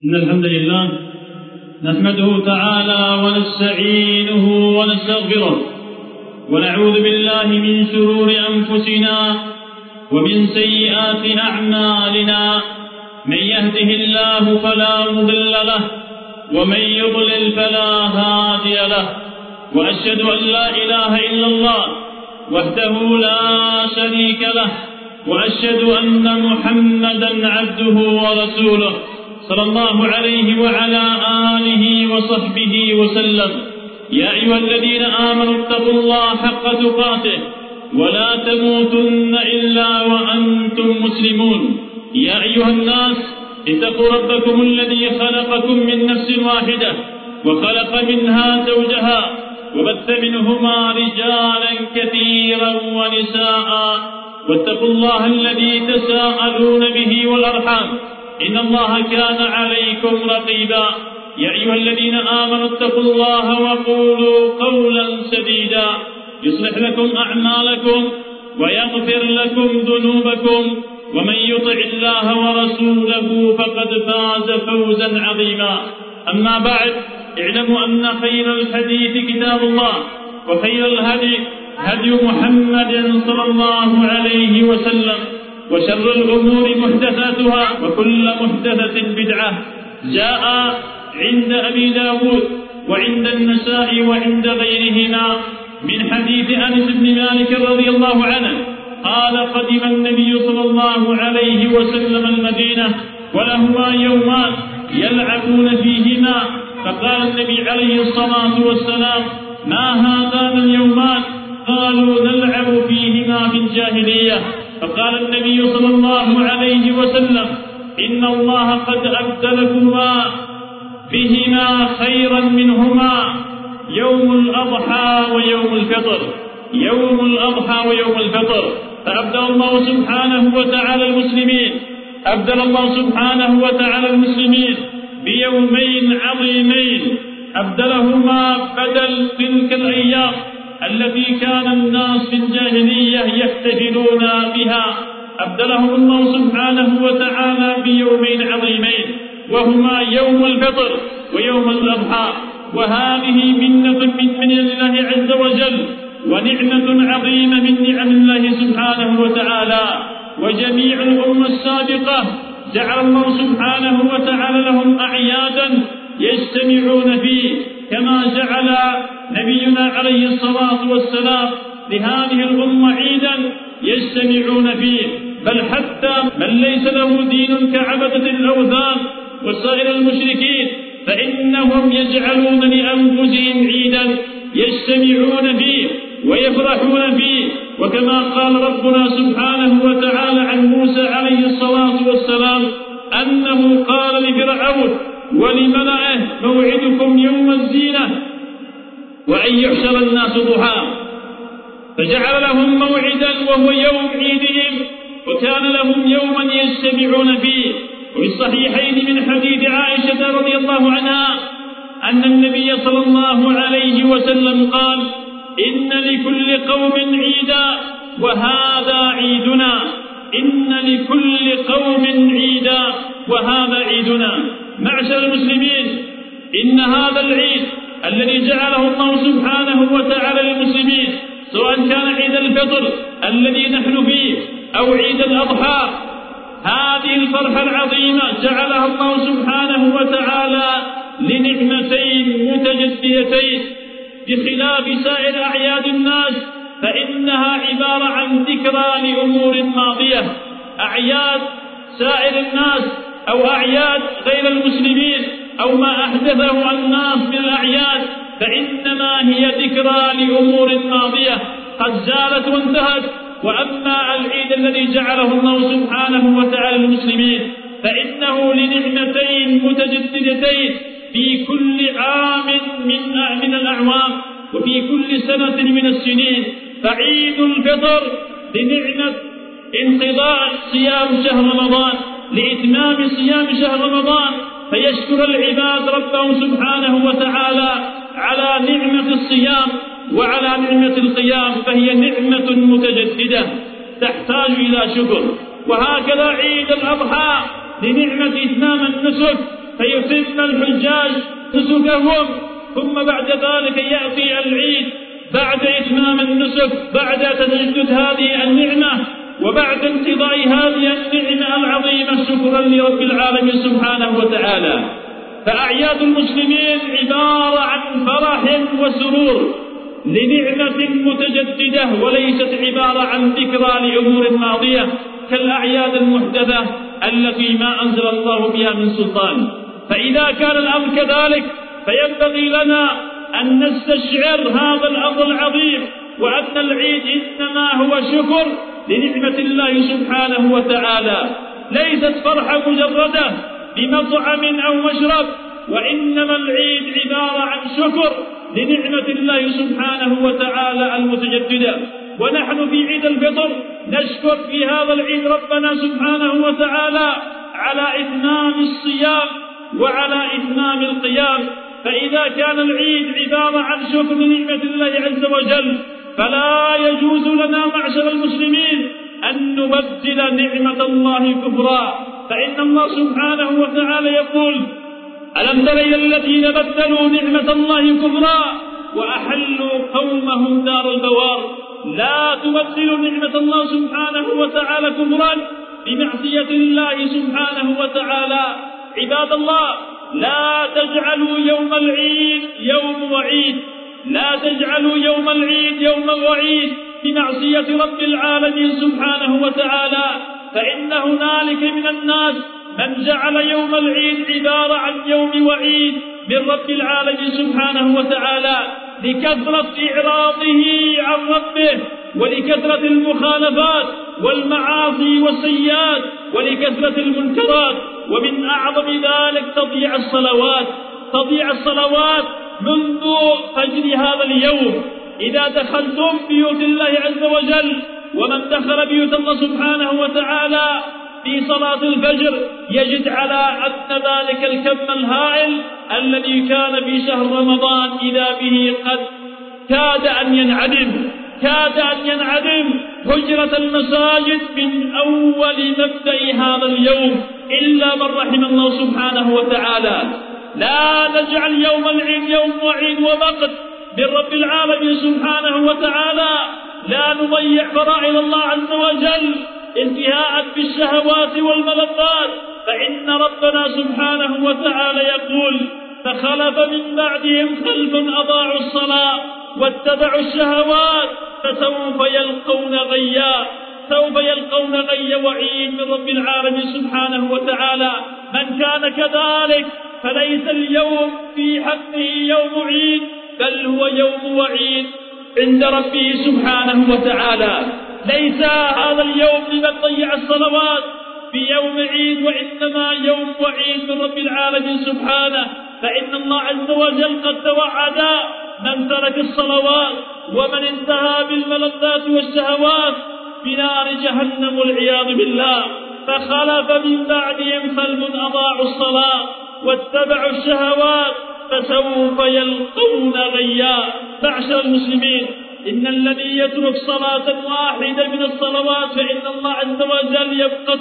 إن الحمد لله نحمده تعالى ونستعينه ونستغفره ونعوذ بالله من شرور أنفسنا ومن سيئات أعمالنا. من يهده الله فلا مضل له ومن يضلل فلا هادي له، وأشهد أن لا إله إلا الله وحده لا شريك له، وأشهد أن محمدا عبده ورسوله صلى الله عليه وعلى آله وصحبه وسلم. يا أيها الذين آمنوا اتقوا الله حق تقاته ولا تموتن إلا وأنتم مسلمون. يا أيها الناس اتقوا ربكم الذي خلقكم من نفس واحدة وخلق منها زوجها وبث منهما رجالا كثيرا ونساء، واتقوا الله الذي تساءلون به والأرحام إن الله كان عليكم رقيبا. يا أيها الذين آمنوا اتقوا الله وقولوا قولا سديدا يصلح لكم أعمالكم ويغفر لكم ذنوبكم، ومن يطع الله ورسوله فقد فاز فوزا عظيما. أما بعد، اعلموا أن خير الحديث كتاب الله، وخير الهدي هدي محمد صلى الله عليه وسلم، وشر الأمور محدثاتها وكل محدثة بدعة. جاء عند أبي داود وعند النساء وعند غيرهما من حديث أنس بن مالك رضي الله عنه قال: قدم النبي صلى الله عليه وسلم المدينة ولهما يومان يلعبون فيهما، فقال النبي عليه الصلاة والسلام: ما هذان اليومان؟ قالوا: نلعب فيهما في الجاهلية. فقال النبي صلى الله عليه وسلم: إن الله قد أبدلكما بهما خيرا منهما يوم الأضحى ويوم الفطر. يوم الأضحى ويوم الفطر. فأبدل الله سبحانه وتعالى المسلمين المسلمين بيومين عظيمين أبدلهما بدل تلك الأيام التي كان الناس في الجاهلية يحتفلون بها. أبدلهم الله سبحانه وتعالى بيومين عظيمين، وهما يوم الفطر ويوم الأضحى. وهذه منة من الله عز وجل، ونعمة عظيمة من نعم الله سبحانه وتعالى. وجميع الأمة السابقة جعل الله سبحانه وتعالى لهم أعيادا يجتمعون فيه، كما جعل نبينا عليه الصلاة والسلام لهذه الأمة عيدا يجتمعون فيه. بل حتى من ليس له دين كعبدة الأوثان وسائر المشركين فإنهم يجعلون لأنفسهم عيدا يجتمعون فيه ويفرحون فيه. وكما قال ربنا سبحانه وتعالى عن موسى عليه الصلاة والسلام أنه قال لفرعون ولملئه: موعدكم يوم الزينة وأن يحشر الناس ضحى. فجعل لهم موعدا وهو يوم عيدهم، وكان لهم يوما يجتمعون فيه. وفي الصحيحين من حديث عائشة رضي الله عنها أن النبي صلى الله عليه وسلم قال: إن لكل قوم عيدا وهذا عيدنا. إن لكل قوم عيدا وهذا عيدنا. معشر المسلمين، إن هذا العيد الذي جعله الله سبحانه وتعالى للمسلمين، سواء كان عيد الفطر الذي نحن فيه أو عيد الأضحى، هذه الفرحة العظيمة جعلها الله سبحانه وتعالى لنعمتين متجددتين، بخلاف سائر أعياد الناس فإنها عبارة عن ذكرى لأمور ماضية. أعياد سائر الناس أو أعياد غير المسلمين أو ما أحدثه الناس من الأعياد فإنما هي ذكرى لأمور ماضية قد زالت وانتهت. وأما العيد الذي جعله الله سبحانه وتعالى للمسلمين فإنه لنعمتين متجددتين في كل عام من الأعوام وفي كل سنة من السنين. فعيد الفطر لنعمة انقضاء صيام شهر رمضان، لإتمام صيام شهر رمضان، فيشكر العباد ربهم سبحانه وتعالى على نعمة الصيام وعلى نعمة القيام، فهي نعمة متجددة تحتاج إلى شكر. وهكذا عيد الأضحى لنعمة إتمام النسك فيتم الحجاج نسكهم، ثم بعد ذلك يأتي العيد بعد إتمام النسك، بعد تجدد هذه النعمة وبعد انقضاء هذه النعمة العظيمة شكرا لرب العالمين سبحانه وتعالى. فأعياد المسلمين عبارة عن فرح وسرور لنعمة متجددة، وليست عبارة عن ذكرى لأمور ماضية كالأعياد المحدثة التي ما أنزل الله بها من سلطان. فإذا كان الأمر كذلك فينبغي لنا أن نستشعر هذا الأمر العظيم، وأن العيد إنما هو شكر لنعمة الله سبحانه وتعالى، ليست فرحة مجردة بمطعم أو مشرب، وإنما العيد عبارة عن شكر لنعمة الله سبحانه وتعالى المتجددة. ونحن في عيد الفطر نشكر في هذا العيد ربنا سبحانه وتعالى على إتمام الصيام وعلى إتمام القيام. فإذا كان العيد عبارة عن شكر لنعمة الله عز وجل، فلا يجوز لنا معشر المسلمين أن نبدل نعمة الله كفرا، فإن الله سبحانه وتعالى يقول: ألم تر إلى الذين بدلوا نعمة الله كفرا وأحلوا قومهم دار البوار. لا تبدلوا نعمة الله سبحانه وتعالى كفرا بمعصية الله سبحانه وتعالى. عباد الله، لا تجعلوا يوم العيد يوم وعيد، لا تجعلوا يوم العيد يوم وعيد بمعصية رب العالمين سبحانه وتعالى، فإن هنالك من الناس من جعل يوم العيد عبارة عن يوم وعيد من رب العالمين سبحانه وتعالى لكثرة إعراضه عن ربه، ولكثرة المخالفات والمعاصي والسيئات، ولكثرة المنكرات. ومن أعظم ذلك تضييع الصلوات منذ فجر هذا اليوم. إذا دخلتم بيوت الله عز وجل، ومن دخل بيوت الله سبحانه وتعالى في صلاة الفجر يجد على أن ذلك الكم الهائل الذي كان في شهر رمضان إذا به قد كاد أن ينعدم هجرة المساجد من أول مبدأ هذا اليوم، إلا من رحم الله سبحانه وتعالى. لا نجعل يوم العيد يوم وعيد ومقت بالرب العالمين سبحانه وتعالى، لا نضيع فرائض الله عز وجل انتهاء بالشهوات والملذات، فإن ربنا سبحانه وتعالى يقول: فخلف من بعدهم خلف أضاعوا الصلاة واتبعوا الشهوات فسوف يلقون غيا. وعيد من رب العالمين سبحانه وتعالى. من كان كذلك فليس اليوم في حقه يوم عيد، بل هو يوم وعيد عند ربه سبحانه وتعالى. ليس هذا اليوم لمن ضيع الصلوات في يوم عيد، وإنما يوم وعيد من رب العالمين سبحانه، فإن الله عز وجل قد توعد من ترك الصلوات ومن انتهى بالملذات والشهوات بنار جهنم والعياذ بالله. فخلف من بعدهم خلف أضاعوا الصلاة واتبعوا الشهوات فسوف يلقون غيا. معشر المسلمين، إن الذي يترك صلاة واحدة من الصلوات فإن الله عز وجل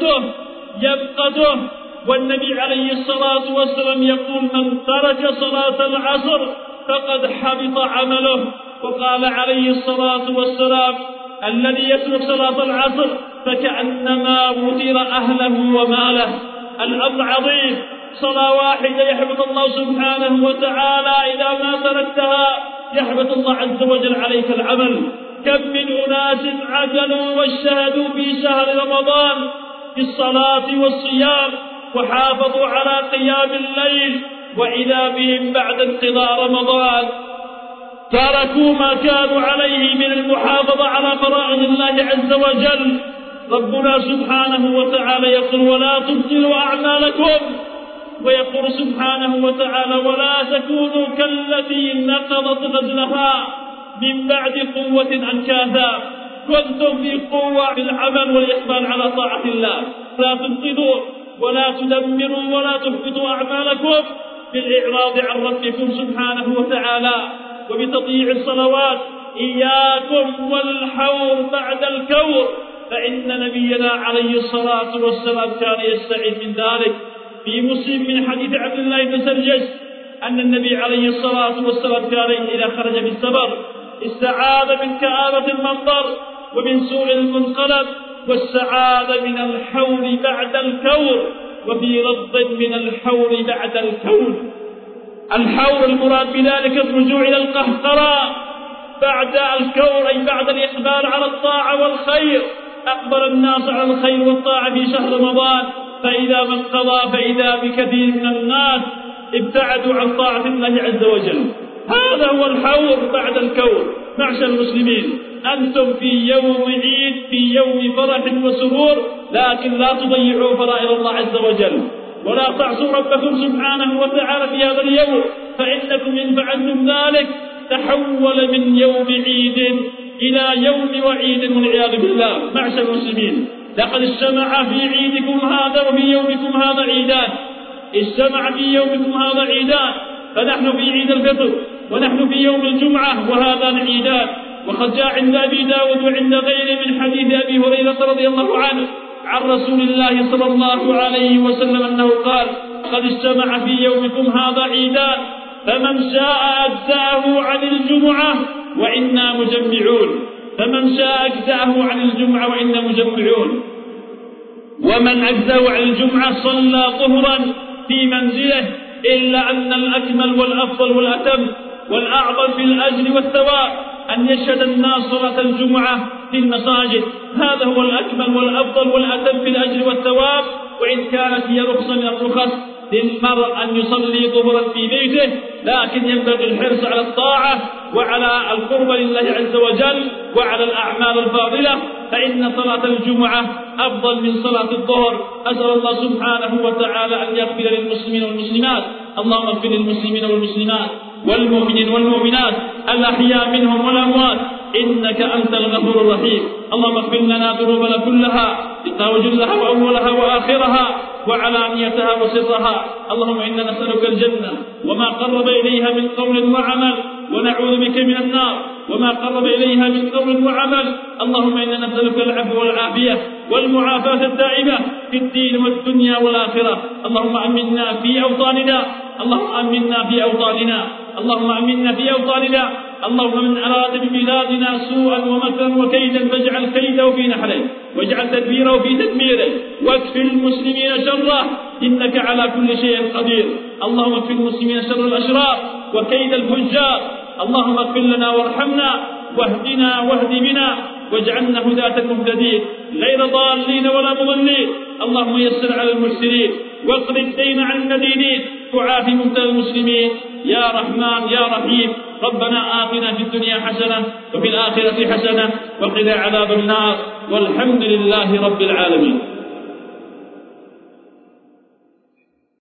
يبقته. والنبي عليه الصلاة والسلام يقول: من ترك صلاة العصر فقد حبط عمله. وقال عليه الصلاة والسلام: الذي يترك صلاة العصر فكأنما وتر أهله وماله. الأمر عظيم، صلاة واحدة يحبط الله سبحانه وتعالى إذا ما تركتها، يحبط الله عز وجل عليك العمل. كم من أناس عجلوا واجتهدوا في شهر رمضان في الصلاة والصيام وحافظوا على قيام الليل، وإذا بهم بعد انقضاء رمضان تركوا ما كانوا عليه من المحافظة على فرائض الله عز وجل. ربنا سبحانه وتعالى يقول: ولا تبطلوا أعمالكم، ويقول سبحانه وتعالى: ولا تكونوا كالتي نقضت غزلها من بعد قوة أنكاثا. كنتم في قوة بالعمل والإقبال على طاعة الله، لا تبطلوا ولا تدمروا ولا تحبطوا أعمالكم بالإعراض عن ربكم سبحانه وتعالى وبتضييع الصلوات. إياكم والحور بعد الكور، فإن نبينا عليه الصلاة والسلام كان يستعيذ من ذلك. في مسلم من حديث عبد الله بن سرجس أن النبي عليه الصلاة والسلام كان إذا خرج في السفر استعاذ من كآبة المنظر ومن سوء المنقلب، واستعاذ من الحول بعد الكور، وفي لفظ من الحول بعد الكون. الحول المراد بذلك الرجوع إلى القهقراء بعد الكور، أي بعد الإقبال على الطاعة والخير. أقبل الناس على الخير والطاعة في شهر رمضان، فإذا ما انقضى فإذا بكثير من الناس ابتعدوا عن طاعة الله عز وجل. هذا هو الحول بعد الكور. معشر المسلمين، أنتم في يوم عيد، في يوم فرح وسرور، لكن لا تضيعوا فرائض الله عز وجل، ولا تعصوا ربكم سبحانه وتعالى في هذا اليوم، فإنكم إن فعلتم ذلك تحول من يوم عيد إلى يوم وعيد والعياذ بالله. معشر المسلمين، لقد اجتمع في عيدكم هذا وفي يومكم هذا عيدان، اجتمع في يومكم هذا عيدان، فنحن في عيد الفطر ونحن في يوم الجمعة، وهذان عيدان. وقد جاء عند أبي داود وعند غيره من حديث أبي هريرة رضي الله عنه عن رسول الله صلى الله عليه وسلم أنه قال: قد اجتمع في يومكم هذا عيدان، فمن شاء أجزأه عن الجمعة وإنا مجمعون. فمن شاء أجزأه عن الجمعة وإنا مجمعون. ومن أجزأه عن الجمعة صلى ظهرا في منزله، إلا أن الأكمل والأفضل والأتم والأعظم في الأجر والثواب أن يشهد الناس صلاة الجمعة في المساجد. هذا هو الأكمل والأفضل والأتم في الأجر والثواب. وإن كانت هي رخصة من الرخص للمرء أن يصلي ظهرا في بيته، لكن ينبغي الحرص على الطاعة وعلى القرب لله عز وجل وعلى الأعمال الفاضلة، فإن صلاة الجمعة أفضل من صلاة الظهر. أسأل الله سبحانه وتعالى أن يغفر للمسلمين والمسلمات. اللهم اغفر للمسلمين والمسلمات والمؤمنين والمؤمنات الأحياء منهم والأموات، إنك أنت الغفور الرحيم. اللهم اغفر لنا ذنوبنا كلها، وجلها وأولها وآخرها وعلانيتها وسرها. اللهم إنا نسألك الجنة وما قرب إليها من قول وعمل، ونعوذ بك من النار وما قرب إليها من قول وعمل. اللهم إنا نسألك العفو والعافية والمعافاة الدائمة في الدين والدنيا والآخرة. اللهم أمنا في أوطاننا، اللهم أمنا في أوطاننا، اللهم أمنا في أوطاننا. اللهم من أراد ببلادنا سوءا ومكرا وكيدا فاجعل كيده في نحره، واجعل تدبيره في تدميره، واكف المسلمين شره، إنك على كل شيء قدير. اللهم اكف المسلمين شر الأشرار وكيد الفجار. اللهم اغفر لنا وارحمنا واهدنا واهد بنا واجعلنا هداة مهتدين غير ضالين ولا مضلين. اللهم يسر على المحسنين واقض الدين عن المدينين وعاف مبتلى المسلمين يا رحمن يا رحيم. ربنا آتنا في الدنيا حسنة وفي الآخرة حسنة وقنا عذاب النار، والحمد لله رب العالمين.